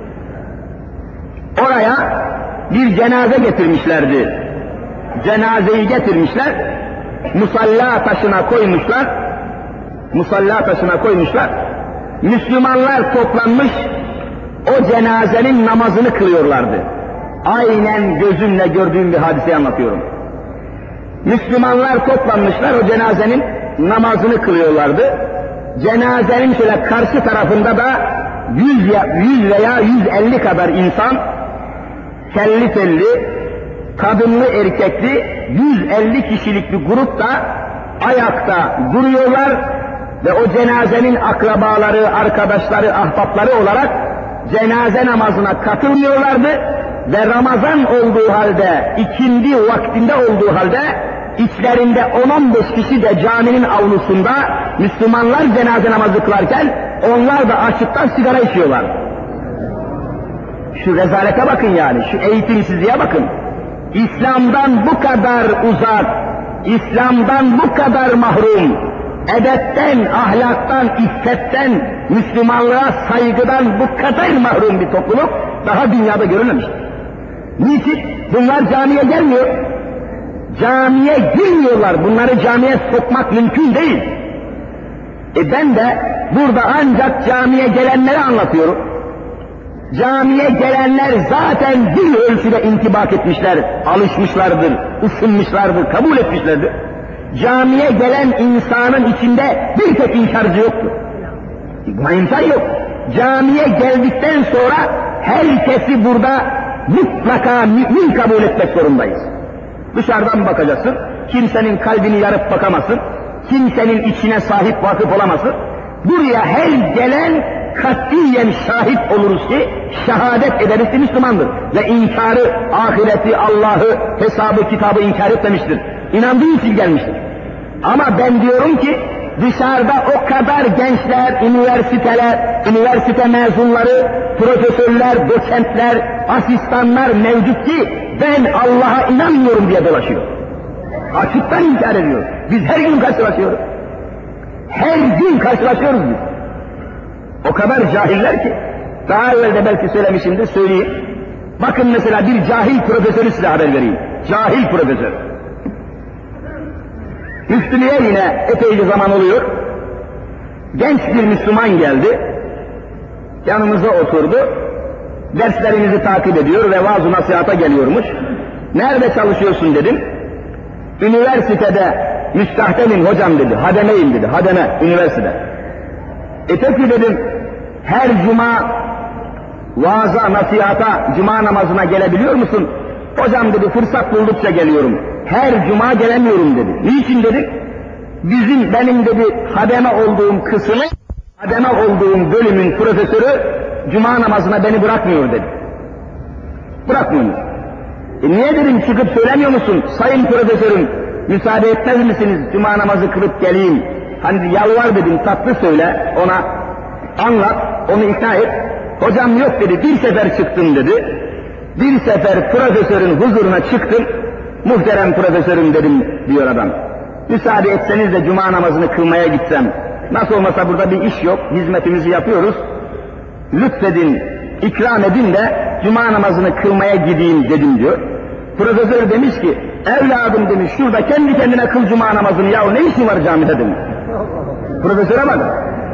Oraya bir cenaze getirmişlerdi. Cenazeyi getirmişler, musalla taşına koymuşlar, musalla taşına koymuşlar. Müslümanlar toplanmış, o cenazenin namazını kılıyorlardı. Aynen gözümle gördüğüm bir hadiseyi anlatıyorum. Müslümanlar toplanmışlar, o cenazenin namazını kılıyorlardı. Cenazenin şöyle karşı tarafında da yüz veya yüz elli kadar insan, kelli felli, kadınlı erkekli yüz elli kişilik bir grup da ayakta duruyorlar ve o cenazenin akrabaları, arkadaşları, ahbapları olarak cenaze namazına katılmıyorlardı ve Ramazan olduğu halde, ikindi vaktinde olduğu halde içlerinde on on beş kişi de caminin avlusunda Müslümanlar cenaze namazı kılarken onlar da açıktan sigara içiyorlar. Şu rezalete bakın yani, şu eğitimsizliğe bakın. İslam'dan bu kadar uzak, İslam'dan bu kadar mahrum, edepten, ahlaktan, iffetten, Müslümanlığa saygıdan bu kadar mahrum bir topluluk daha dünyada görülmemiştir. Niçin? Bunlar camiye gelmiyor. Camiye girmiyorlar. Bunları camiye sokmak mümkün değil. E ben de burada ancak camiye gelenleri anlatıyorum. Camiye gelenler zaten bir ölçüde intibak etmişler, alışmışlardır, ısınmışlardır, kabul etmişlerdir. Camiye gelen insanın içinde bir tek inkarcı yoktur. Buna imkan yok. Camiye geldikten sonra herkesi burada mutlaka mümin kabul etmek zorundayız. Dışarıdan bakacaksın, kimsenin kalbini yarıp bakamazsın, kimsenin içine sahip vakıf olamazsın. Buraya her gelen katiyen şahit oluruz ki, şehadet ederiz ki Müslümandır. Ve inkarı, ahireti, Allah'ı, hesabı, kitabı inkar etmemiştir. İnandığı için gelmiştir. Ama ben diyorum ki, dışarıda o kadar gençler, üniversiteler, üniversite mezunları, profesörler, doçentler, asistanlar mevcut ki, ben Allah'a inanmıyorum diye dolaşıyor. Açıktan inkar ediyor. Biz her gün karşılaşıyoruz. Her gün karşılaşıyoruz biz. O kadar cahiller ki, daha evvel de belki söylemişimdir, söyleyeyim. Bakın mesela bir cahil profesörü size haber vereyim. Cahil profesör. Müftülüğe yine epeyce zaman oluyor. Genç bir Müslüman geldi. Yanımıza oturdu. Derslerimizi takip ediyor ve vaaz-ı nasihata geliyormuş. Nerede çalışıyorsun dedim. Üniversitede müstahdemim hocam dedi. Hademeyim dedi. Hademe, üniversitede. E peki dedim, her cuma vaaza, nasihata, cuma namazına gelebiliyor musun? Hocam dedi, fırsat buldukça geliyorum. Her cuma gelemiyorum dedi. Niçin dedik? Bizim, benim dedi, hademe olduğum kısmı, hademe olduğum bölümün profesörü cuma namazına beni bırakmıyor dedi. Bırakmıyor. E niye dedim, çıkıp söylemiyor musun? Sayın profesörüm, müsaade etmez misiniz cuma namazı kılıp geleyim? Hani yalvar dedim, tatlı söyle ona, anlat, onu ikna et. Hocam yok dedi, bir sefer çıktım dedi. Bir sefer profesörün huzuruna çıktım. Muhterem profesörüm dedim diyor adam. Müsaade etseniz de cuma namazını kılmaya gitsem. Nasıl olmasa burada bir iş yok, hizmetimizi yapıyoruz. Lütfedin, ikram edin de cuma namazını kılmaya gideyim dedim diyor. Profesör demiş ki, evladım demiş, şurada kendi kendine kıl cuma namazını, yahu ne işin var camide demiş. Profesöre bak.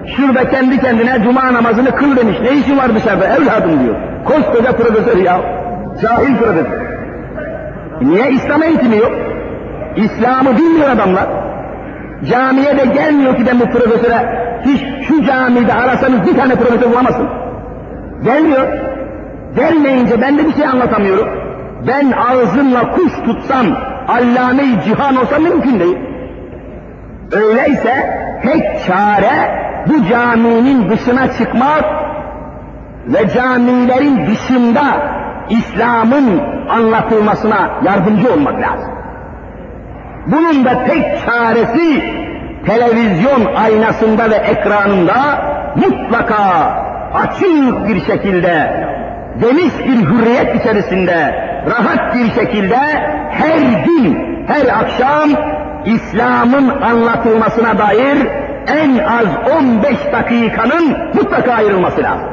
Şurada kendi kendine cuma namazını kıl demiş. Ne işin var dışarıda evladım diyor. Koskoca profesör ya. Cahil profesör. Niye İslam eğitimi yok? İslam'ı bilmiyor adamlar. Camiye de gelmiyor ki ben bu profesöre, hiç şu camide arasanız bir tane profesör bulamazsın. Gelmiyor. Gelmeyince ben de bir şey anlatamıyorum. Ben ağzımla kuş tutsam, allame-i cihan olsam mümkün değil. Öyleyse tek çare bu caminin dışına çıkmak ve camilerin dışında İslam'ın anlatılmasına yardımcı olmak lazım. Bunun da tek çaresi televizyon aynasında ve ekranında mutlaka açık bir şekilde, geniş bir hürriyet içerisinde, rahat bir şekilde her gün, her akşam İslam'ın anlatılmasına dair en az on beş dakikanın mutlaka ayrılması lazım.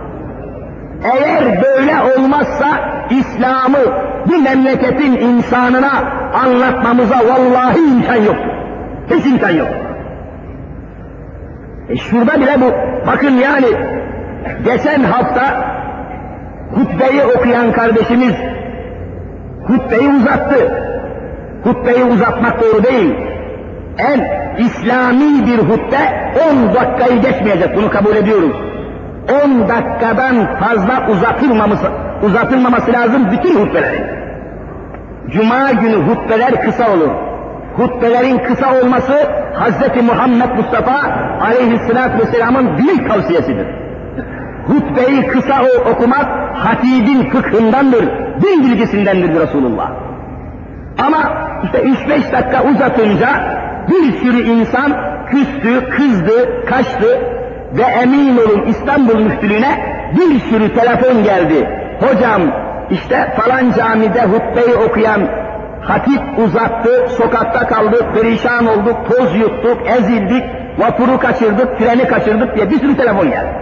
Eğer böyle olmazsa İslam'ı bu memleketin insanına anlatmamıza vallahi imkan yok. Hiç imkan yok. E şurada bile bu, bakın yani geçen hafta hutbeyi okuyan kardeşimiz hutbeyi uzattı. Hutbeyi uzatmak doğru değil. En İslami bir hutbe on dakikayı geçmeyecek, bunu kabul ediyoruz. on dakikadan fazla uzatılmaması, uzatılmaması lazım bütün hutbelerin. Cuma günü hutbeler kısa olur. Hutbelerin kısa olması Hazreti Muhammed Mustafa aleyhissalatü vesselamın büyük tavsiyesidir. Hutbeyi kısa okumak hatibin fıkhındandır, din bilgisindendir Resulullah. Ama işte üç beş dakika uzatınca bir sürü insan küstü, kızdı, kaçtı ve emin olun İstanbul Müftülüğüne bir sürü telefon geldi. Hocam işte falan camide hutbeyi okuyan hatip uzattı, sokakta kaldık, perişan olduk, toz yuttuk, ezildik, vapuru kaçırdık, treni kaçırdık diye bir sürü telefon geldi.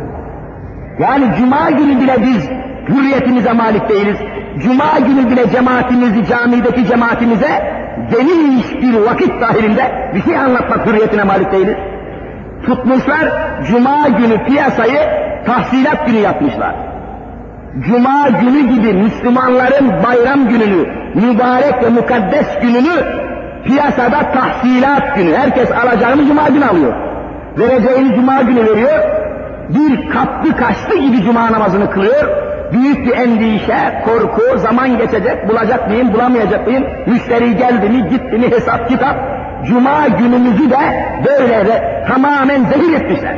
Yani cuma günü bile biz hürriyetimize malik değiliz. Cuma günü bile cemaatimizi, camideki cemaatimize geniş bir vakit dahilinde bir şey anlatmak hürriyetine malik değiliz. Tutmuşlar, cuma günü piyasayı tahsilat günü yapmışlar. Cuma günü gibi Müslümanların bayram gününü, mübarek ve mukaddes gününü piyasada tahsilat günü. Herkes alacağını cuma günü alıyor. Vereceğini cuma günü veriyor. Bir kaptı kaçtı gibi cuma namazını kılıyor. Büyük bir endişe, korku, zaman geçecek, bulacak mıyım, bulamayacak mıyım, müşteri geldi mi, gitti mi, hesap kitap. Cuma günümüzü de böyle de tamamen zehir etmişler.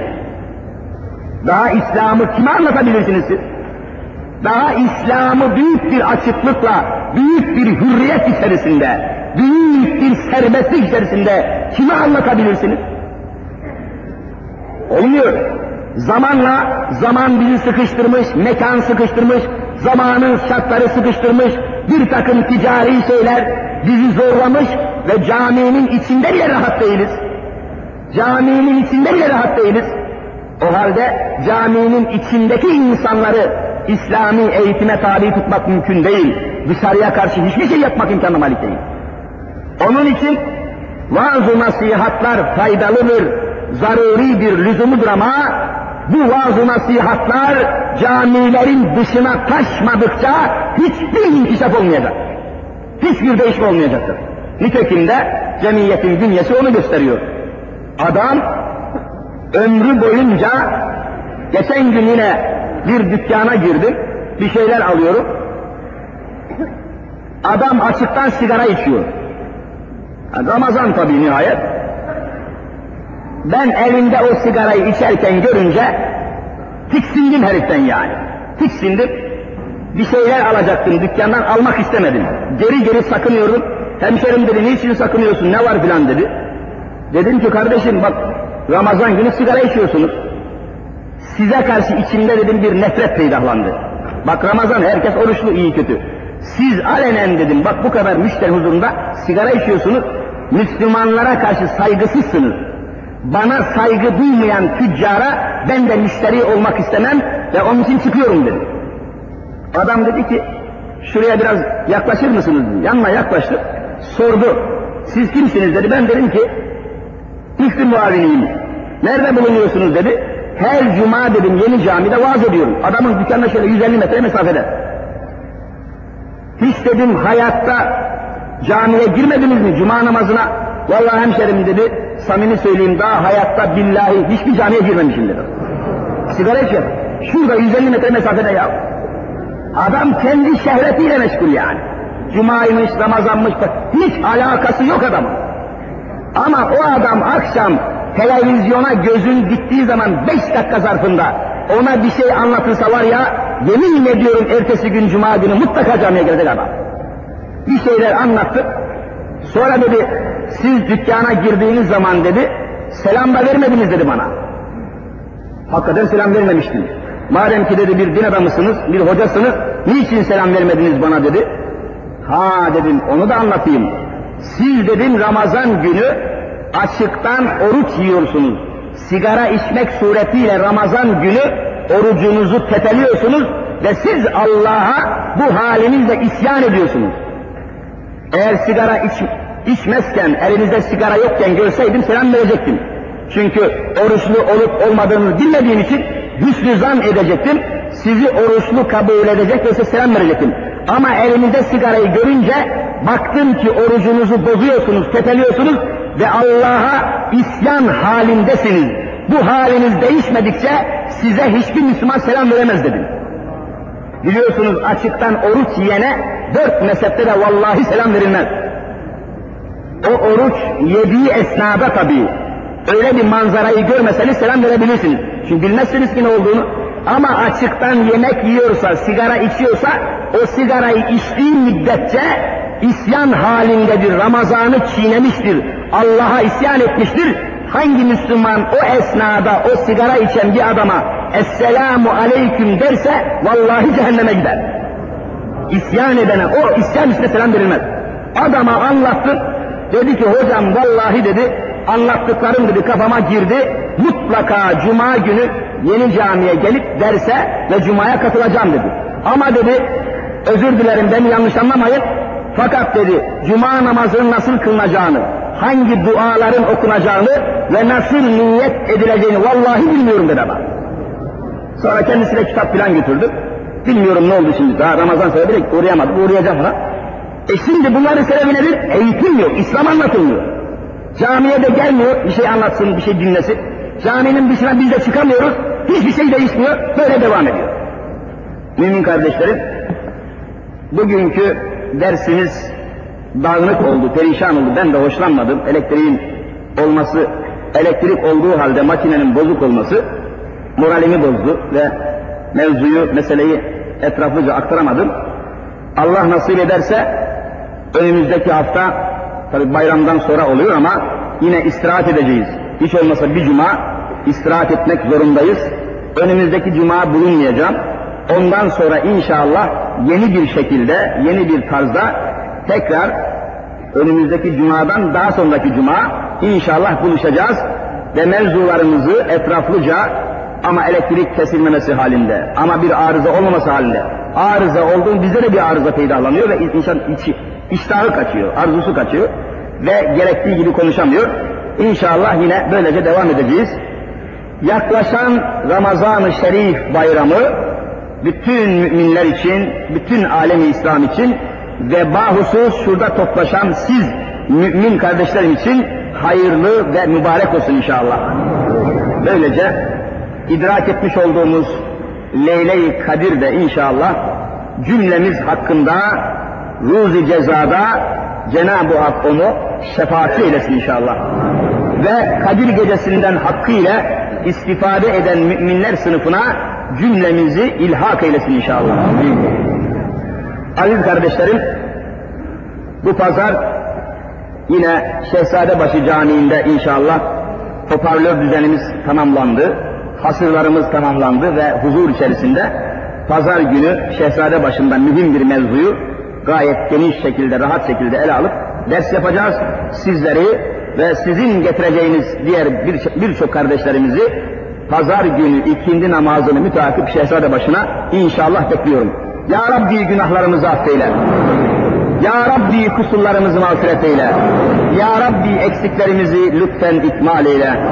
Daha İslam'ı kime anlatabilirsiniz siz? Daha İslam'ı büyük bir açıklıkla, büyük bir hürriyet içerisinde, büyük bir serbestlik içerisinde kime anlatabilirsiniz? Olmuyor. Zamanla, zaman bizi sıkıştırmış, mekan sıkıştırmış, zamanın şartları sıkıştırmış, bir takım ticari şeyler bizi zorlamış ve caminin içinde bile rahat değiliz. Caminin içinde bile rahat değiliz. O halde caminin içindeki insanları İslami eğitime tabi tutmak mümkün değil. Dışarıya karşı hiçbir şey yapmak imkanı malik değil. Onun için vaaz-ı nasihatlar faydalıdır, zaruridir, lüzumudur ama bu vaaz-ı nasihatlar camilerin dışına taşmadıkça hiçbir inkişaf olmayacak. Hiçbir değişme olmayacaktır. Nitekim de cemiyetin bünyesi onu gösteriyor. Adam ömrü boyunca, geçen gün yine bir dükkana girdim, bir şeyler alıyorum. Adam açıktan sigara içiyor. Ramazan tabii nihayet. Ben elinde o sigarayı içerken görünce tiksindim heriften yani. Tiksindim. Bir şeyler alacaktım dükkandan, almak istemedim. Geri geri sakınıyorum. Hemşerim dedi, niçin sakınıyorsun, ne var filan dedi. Dedim ki kardeşim bak, Ramazan günü sigara içiyorsunuz. Size karşı içimde dedim bir nefret peydahlandı. Bak Ramazan, herkes oruçlu, iyi kötü. Siz alenen dedim, bak bu kadar müşteri huzurunda sigara içiyorsunuz, Müslümanlara karşı saygısızsınız. Bana saygı duymayan tüccara ben de müşteri olmak istemem ve onun için çıkıyorum dedi. Adam dedi ki, şuraya biraz yaklaşır mısınız? Yanına yaklaştı, sordu. Siz kimsiniz dedi, ben dedim ki, müftü muaviniyim. Nerede bulunuyorsunuz dedi. Her cuma dedim Yeni Cami'de vaaz ediyorum. Adamın dükkanına şöyle yüz elli metre mesafede. Hiç dedim hayatta camiye girmediniz mi cuma namazına? Vallahi hemşerim dedi, samimi söyleyeyim daha hayatta billahi hiçbir camiye girmemişim dedi. Sigara içiyor. Şurada yüz elli metre mesafede ya. Adam kendi şehvetiyle meşgul yani. Cumaymış, Ramazanmış, hiç alakası yok adamın. Ama o adam akşam televizyona gözün gittiği zaman beş dakika zarfında ona bir şey anlatılsa var ya, yemin ediyorum ertesi gün cuma günü mutlaka camiye gelecek adam. Bir şeyler anlattı. Sonra dedi, siz dükkana girdiğiniz zaman dedi, selam da vermediniz dedi bana. Hakikaten selam vermemiştim. Madem ki dedi bir din adamısınız, bir hocasınız, niçin selam vermediniz bana dedi. Ha dedim, onu da anlatayım. Siz dedim Ramazan günü açıktan oruç yiyorsunuz. Sigara içmek suretiyle Ramazan günü orucunuzu tepeliyorsunuz ve siz Allah'a bu halinizle isyan ediyorsunuz. Eğer sigara iç, içmezken, elinizde sigara yokken görseydim selam verecektim. Çünkü oruçlu olup olmadığınızı bilmediğim için hüsnü zan edecektim. Sizi oruçlu kabul edecek ve size selam verecektim. Ama elinizde sigarayı görünce baktım ki orucunuzu bozuyorsunuz, tepeliyorsunuz ve Allah'a isyan halindesiniz. Bu haliniz değişmedikçe size hiçbir Müslüman selam veremez dedim. Biliyorsunuz açıktan oruç yiyene dört mezhepte de vallahi selam verilmez. O oruç yediği esnada tabii öyle bir manzarayı görmeseniz selam verebilirsiniz. Çünkü bilmezsiniz ki ne olduğunu. Ama açıktan yemek yiyorsa, sigara içiyorsa, o sigarayı içtiği müddetçe isyan halindedir, Ramazan'ı çiğnemiştir, Allah'a isyan etmiştir. Hangi Müslüman o esnada o sigara içen bir adama Esselamu Aleyküm derse vallahi cehenneme gider. İsyan edene o isyan üstüne selam verilmez. Adama anlattı, dedi ki hocam vallahi dedi anlattıklarım dedi kafama girdi, mutlaka cuma günü Yeni Cami'ye gelip derse ve cumaya katılacağım dedi. Ama dedi özür dilerim beni yanlış anlamayın, fakat dedi cuma namazının nasıl kılınacağını, hangi duaların okunacağını ve nasıl niyet edileceğini vallahi bilmiyorum dedi ama. Sonra kendisine kitap falan götürdü. Bilmiyorum ne oldu şimdi, daha Ramazan sebebiyle uğrayamadım, uğrayacağım falan. E şimdi bunların sebebi nedir? Eğitim yok, İslam anlatılmıyor. Camiye de gelmiyor, bir şey anlatsın, bir şey dinlesin. Caminin dışına biz de çıkamıyoruz, hiçbir şey değişmiyor, böyle devam ediyor. Mümin kardeşlerim, bugünkü dersimiz dağınık oldu, perişan oldu, ben de hoşlanmadım. Elektriğin olması, elektrik olduğu halde makinenin bozuk olması moralimi bozdu ve mevzuyu, meseleyi etraflıca aktaramadım. Allah nasip ederse önümüzdeki hafta, tabi bayramdan sonra oluyor ama yine istirahat edeceğiz. Hiç olmasa bir cuma istirahat etmek zorundayız. Önümüzdeki cuma bulunmayacağım. Ondan sonra inşallah yeni bir şekilde, yeni bir tarzda tekrar önümüzdeki cumadan daha sonraki cuma inşallah buluşacağız ve mevzularımızı etraflıca ama elektrik kesilmemesi halinde, ama bir arıza olmaması halinde, arıza olduğu bizde de bir arıza peydahlanıyor ve insan içi, iştahı kaçıyor, arzusu kaçıyor ve gerektiği gibi konuşamıyor. İnşallah yine böylece devam edeceğiz. Yaklaşan Ramazan-ı Şerif bayramı bütün müminler için, bütün alemi İslam için ve bahusus şurada toplaşan siz mümin kardeşlerim için hayırlı ve mübarek olsun inşallah. Böylece idrak etmiş olduğumuz Leyle-i Kadir de inşallah cümlemiz hakkında ruzi cezada Cenab-ı Hak onu şefaatçi eylesin inşallah. Ve Kadir gecesinden hakkıyla istifade eden müminler sınıfına cümlemizi ilhak eylesin inşallah. Aziz kardeşlerim, bu pazar yine Şehzadebaşı Camii'nde inşallah hoparlör düzenimiz tamamlandı, hasırlarımız tamamlandı ve huzur içerisinde pazar günü Şehzadebaşı'nda mühim bir mevzuyu gayet geniş şekilde, rahat şekilde ele alıp ders yapacağız. Sizleri ve sizin getireceğiniz diğer birçok bir kardeşlerimizi pazar günü ikindi namazını müteakip Şehzadebaşı'na inşallah bekliyorum. Ya Rabbi günahlarımızı affeyle. Ya Rabbi kusurlarımızı mağfiret eyle. Ya Rabbi eksiklerimizi lütfen ikmal eyle.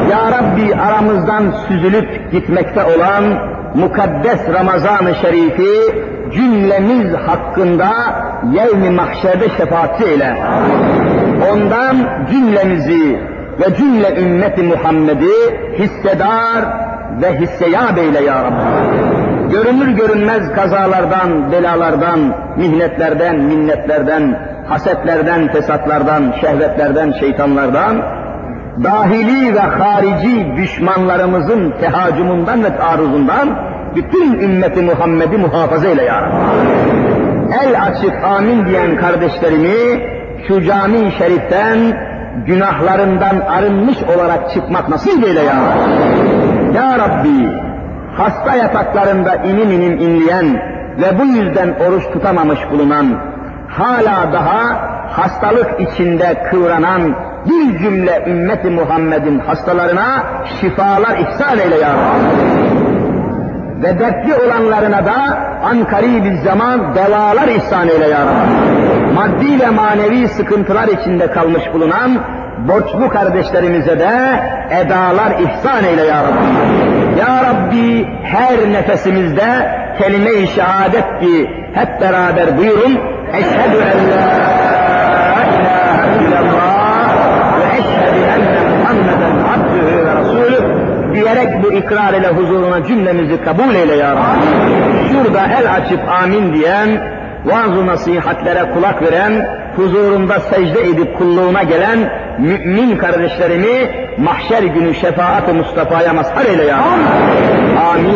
Ya Rabbi aramızdan süzülüp gitmekte olan mukaddes Ramazan-ı Şerif'i cümlemiz hakkında yevm-i mahşerde şefaatçi eyle. Ondan cümlemizi ve cümle ümmeti Muhammed'i hissedar ve hisseyab eyle ya Rabbi. Görünür görünmez kazalardan, belalardan, mihnetlerden, minnetlerden, hasetlerden, fesatlardan, şehvetlerden, şeytanlardan, dahili ve harici düşmanlarımızın tehacümundan ve taarruzundan bütün ümmeti Muhammed'i muhafaza eyle ya Rabbi. El açık amin diyen kardeşlerimi şu cami-i şeriften günahlarından arınmış olarak çıkmak nasip eyle ya Rabbi. Ya Rabbi, hasta yataklarında inim inim inleyen ve bu yüzden oruç tutamamış bulunan, hala daha hastalık içinde kıvranan bir cümle ümmeti Muhammed'in hastalarına şifalar ihsan eyle ya Rabbi. Ve dertli olanlarına da ankari bir zaman devalar ihsan eyle ya Rabbi. Maddi ve manevi sıkıntılar içinde kalmış bulunan borçlu kardeşlerimize de edalar ihsan eyle ya Rabbi. Ya Rabbi her nefesimizde kelime-i şehadet ki hep beraber buyurun. Eşhedü en la ilahe illallah ve eşhedü enne Muhammeden abdühü ve rasulüh diyerek bu ikrar ile huzuruna cümlemizi kabul eyle ya Rabbi. Şurada el açıp amin diyen, vaaz-ı nasihatlere kulak veren, huzurunda secde edip kulluğuna gelen mümin kardeşlerimi mahşer günü şefaat-ı Mustafa'ya mazhar eyle ya Rabbi. Amin.